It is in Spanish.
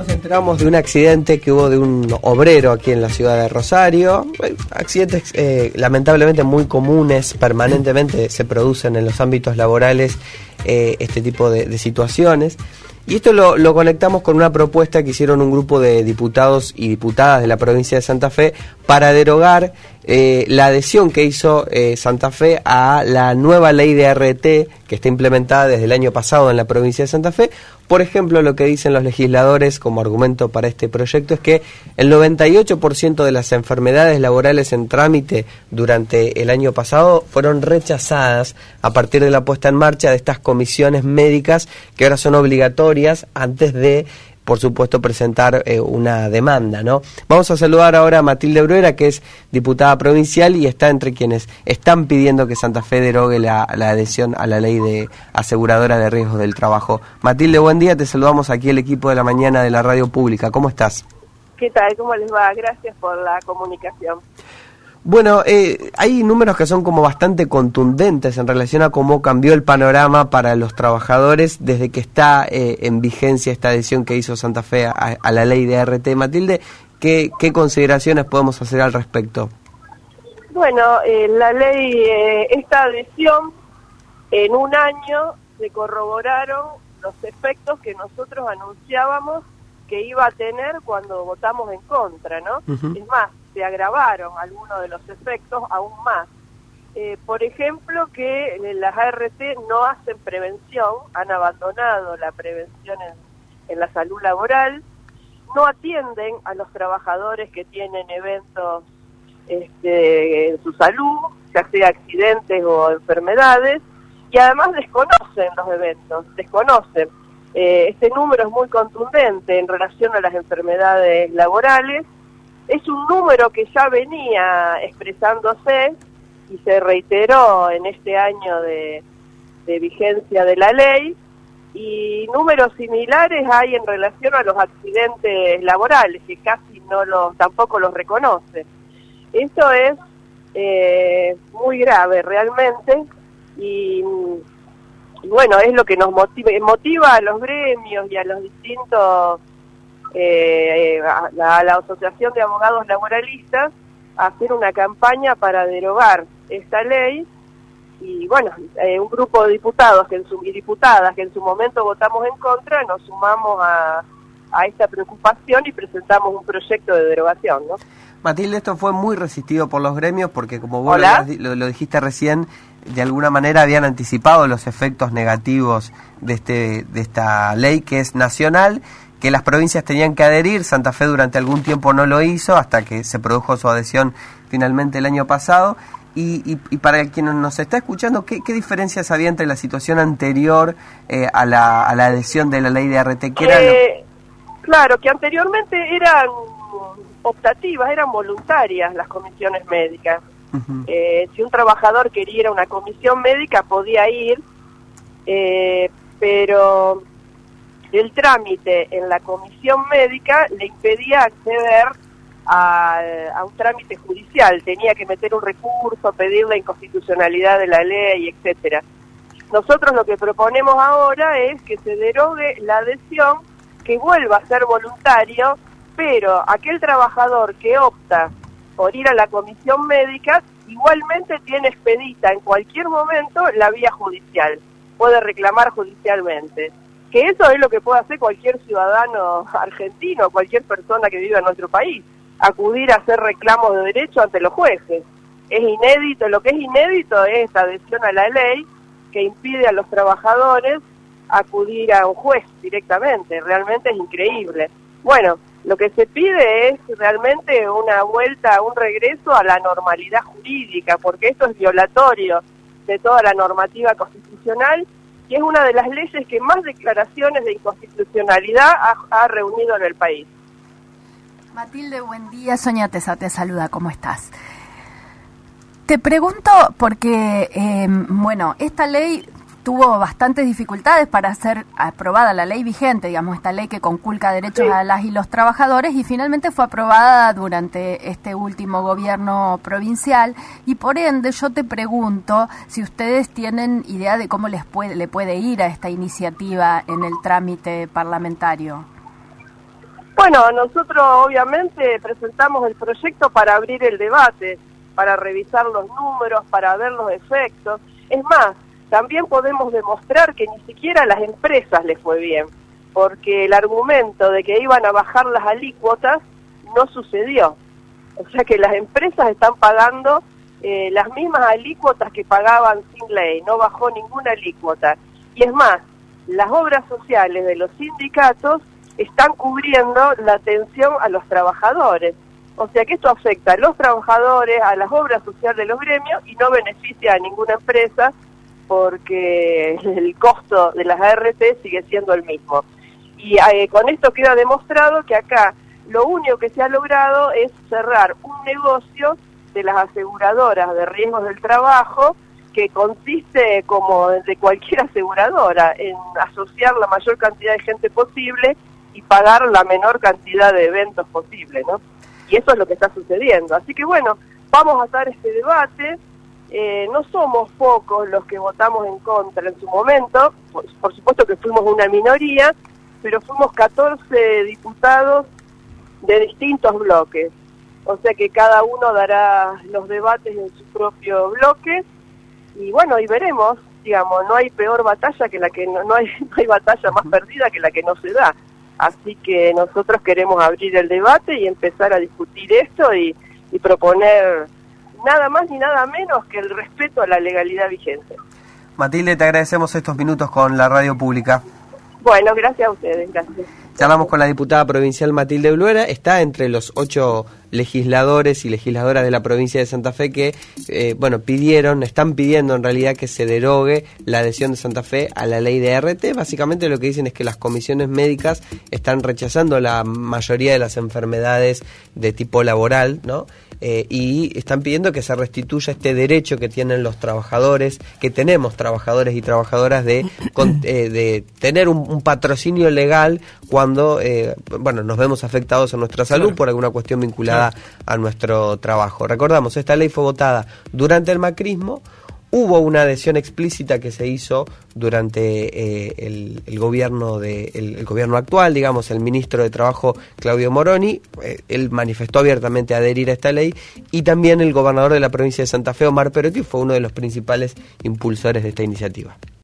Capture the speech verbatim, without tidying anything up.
nos enteramos de un accidente que hubo de un obrero aquí en la ciudad de Rosario. Accidentes eh, lamentablemente muy comunes, permanentemente se producen en los ámbitos laborales eh, este tipo de, de situaciones. Y esto lo, lo conectamos con una propuesta que hicieron un grupo de diputados y diputadas de la provincia de Santa Fe para derogar eh, la adhesión que hizo eh, Santa Fe a la nueva ley de R T que está implementada desde el año pasado en la provincia de Santa Fe. Por ejemplo, lo que dicen los legisladores como argumento para este proyecto es que el noventa y ocho por ciento de las enfermedades laborales en trámite durante el año pasado fueron rechazadas a partir de la puesta en marcha de estas comisiones médicas que ahora son obligatorias antes de, por supuesto, presentar eh, una demanda, ¿no? Vamos a saludar ahora a Matilde Bruera, que es diputada provincial y está entre quienes están pidiendo que Santa Fe derogue la, la adhesión a la ley de aseguradora de riesgos del trabajo. Matilde, buen día, te saludamos aquí el equipo de la mañana de la radio pública. ¿Cómo estás? ¿Qué tal? ¿Cómo les va? Gracias por la comunicación. Bueno, eh, hay números que son como bastante contundentes en relación a cómo cambió el panorama para los trabajadores desde que está eh, en vigencia esta adhesión que hizo Santa Fe a, a la ley de R T. Matilde, ¿qué, qué consideraciones podemos hacer al respecto? Bueno, eh, la ley, eh, esta adhesión, en un año se corroboraron los efectos que nosotros anunciábamos que iba a tener cuando votamos en contra, ¿no? Uh-huh. Es más, se agravaron algunos de los efectos aún más. Eh, por ejemplo, que las A R T no hacen prevención, han abandonado la prevención en, en la salud laboral, no atienden a los trabajadores que tienen eventos este, en su salud, ya sea accidentes o enfermedades, y además desconocen los eventos, desconocen. Eh, este número es muy contundente en relación a las enfermedades laborales. Es un número que ya venía expresándose y se reiteró en este año de, de vigencia de la ley, y números similares hay en relación a los accidentes laborales, que casi no los, tampoco los reconoce. Esto es eh, muy grave realmente, y, y bueno, es lo que nos motiva, motiva a los gremios y a los distintos Eh, a, la, a la Asociación de Abogados Laboralistas a hacer una campaña para derogar esta ley. Y bueno, eh, un grupo de diputados que en su, y diputadas que en su momento votamos en contra, nos sumamos a, a esta preocupación y presentamos un proyecto de derogación, ¿no? Matilde, esto fue muy resistido por los gremios porque, como vos lo, lo, lo dijiste recién, de alguna manera habían anticipado los efectos negativos de, este, de esta ley que es nacional, que las provincias tenían que adherir. Santa Fe durante algún tiempo no lo hizo hasta que se produjo su adhesión finalmente el año pasado. Y, y, y para quien nos está escuchando, ¿qué, qué diferencias había entre la situación anterior eh, a, la, a la adhesión de la ley de R T? ¿Qué era eh, lo... Claro, que anteriormente eran optativas, eran voluntarias las comisiones médicas. Uh-huh. Eh, si un trabajador quería ir a una comisión médica podía ir, eh, pero el trámite en la comisión médica le impedía acceder a, a un trámite judicial, tenía que meter un recurso, pedir la inconstitucionalidad de la ley, etcétera. Nosotros lo que proponemos ahora es que se derogue la adhesión, que vuelva a ser voluntario, pero aquel trabajador que opta por ir a la comisión médica igualmente tiene expedita en cualquier momento la vía judicial, puede reclamar judicialmente. Que eso es lo que puede hacer cualquier ciudadano argentino, cualquier persona que viva en nuestro país, acudir a hacer reclamos de derecho ante los jueces. Es inédito, lo que es inédito es esta adhesión a la ley que impide a los trabajadores acudir a un juez directamente, realmente es increíble. Bueno, lo que se pide es realmente una vuelta, un regreso a la normalidad jurídica, porque esto es violatorio de toda la normativa constitucional, y es una de las leyes que más declaraciones de inconstitucionalidad ha, ha reunido en el país. Matilde, buen día. Sonia Tesa te saluda, ¿cómo estás? Te pregunto porque, eh, bueno, esta ley tuvo bastantes dificultades para ser aprobada, la ley vigente, digamos, esta ley que conculca derechos sí. a las y los trabajadores, y finalmente fue aprobada durante este último gobierno provincial, y por ende yo te pregunto si ustedes tienen idea de cómo les puede, le puede ir a esta iniciativa en el trámite parlamentario. Bueno, nosotros obviamente presentamos el proyecto para abrir el debate, para revisar los números, para ver los efectos. Es más, también podemos demostrar que ni siquiera a las empresas les fue bien, porque el argumento de que iban a bajar las alícuotas no sucedió. O sea que las empresas están pagando eh, las mismas alícuotas que pagaban sin ley, no bajó ninguna alícuota. Y es más, las obras sociales de los sindicatos están cubriendo la atención a los trabajadores. O sea que esto afecta a los trabajadores, a las obras sociales de los gremios y no beneficia a ninguna empresa porque el costo de las A R T sigue siendo el mismo. Y eh, con esto queda demostrado que acá lo único que se ha logrado es cerrar un negocio de las aseguradoras de riesgos del trabajo que consiste, como de cualquier aseguradora, en asociar la mayor cantidad de gente posible y pagar la menor cantidad de eventos posible, ¿no? Y eso es lo que está sucediendo. Así que bueno, vamos a dar este debate. Eh, no somos pocos los que votamos en contra en su momento, por, por supuesto que fuimos una minoría, pero fuimos catorce diputados de distintos bloques. O sea que cada uno dará los debates en su propio bloque y bueno, y veremos, digamos, no hay peor batalla que la que no, no hay no hay batalla más perdida que la que no se da. Así que nosotros queremos abrir el debate y empezar a discutir esto y, y proponer nada más ni nada menos que el respeto a la legalidad vigente. Matilde, te agradecemos estos minutos con la radio pública. Bueno, gracias a ustedes, gracias. Charlamos con la diputada provincial Matilde Bluera, está entre los ocho legisladores y legisladoras de la provincia de Santa Fe que, eh, bueno, pidieron, están pidiendo en realidad que se derogue la adhesión de Santa Fe a la ley de A R T. Básicamente lo que dicen es que las comisiones médicas están rechazando la mayoría de las enfermedades de tipo laboral, ¿no? Eh, y están pidiendo que se restituya este derecho que tienen los trabajadores, que tenemos trabajadores y trabajadoras de, con, eh, de tener un, un patrocinio legal cuando eh, bueno, nos vemos afectados en nuestra salud claro. por alguna cuestión vinculada claro. a nuestro trabajo. Recordamos, esta ley fue votada durante el macrismo. Hubo una adhesión explícita que se hizo durante eh, el, el gobierno de el, el gobierno actual, digamos, el ministro de Trabajo Claudio Moroni, eh, él manifestó abiertamente adherir a esta ley, y también el gobernador de la provincia de Santa Fe, Omar Perotti, fue uno de los principales impulsores de esta iniciativa.